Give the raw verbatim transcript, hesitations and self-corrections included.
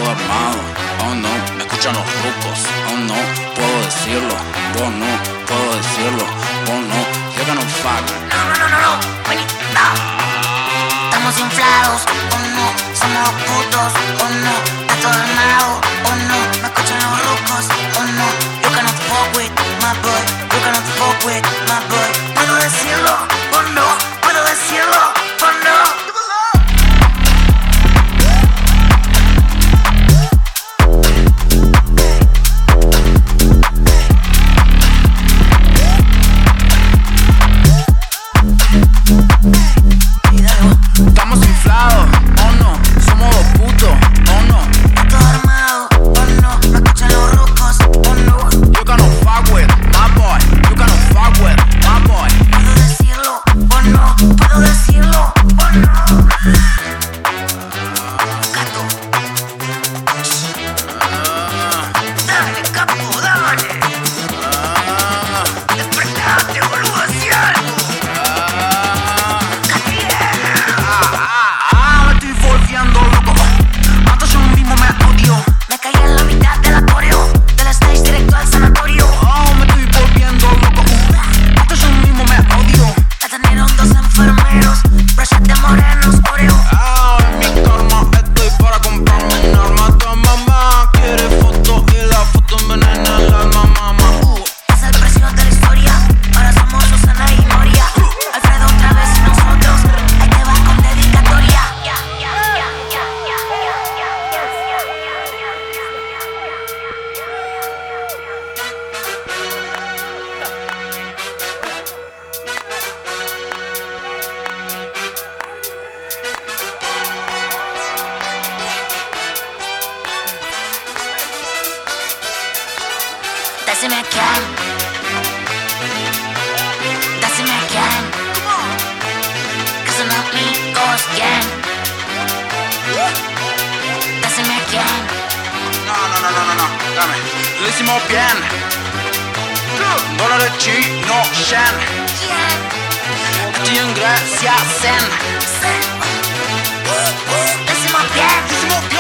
todo armado. Oh no, me escuchan los rucos. Oh no, puedo decirlo. Vos no, puedo decirlo. Vos no, yo que no fuck. No, no, no, no, no, vení, no. Estamos inflados, oh no, somos putos, oh no, está todo armado, oh no, me escuchan los rucos, oh no, you cannot fuck with my boy, you cannot fuck with my boy. Puedo decirlo, oh no, puedo decirlo, oh no. Estamos inflados, oh no, somos dos putos, oh no. Está todo armado, oh no, me escuchan los rucos, oh no. You cannot fuck with my boy, you cannot fuck with my boy. Puedo decirlo, oh no, puedo decirlo, oh no. Gato. Dale, capo, dale. Despertate, boludo, hacia algo. Volviendo loco, hasta yo mismo me odio. Me caí en la mitad del acordeo, del stage directo al sanatorio. Oh, me estoy volviendo loco, hasta yo mismo me odio. Atendieron dos enfermeros, brochete morenos, oreo. Ah, en mi karma estoy para comprarme un arma. Tu mamá quiere foto y la foto envenena el alma, mamá. Uh. Es el precio de la historia, ahora somos Susana y Moria. Alfredo otra vez y nosotros, ahí te vas con dedicatoria. Decime quién, decime quién, que son amigos, quién. Decime quién, No, no, no, no, no, no, dame. Lo hicimos bien. Dólares chino, Shen. quién, Estoy en Grecia, Zen. decimos bien. Lo hicimos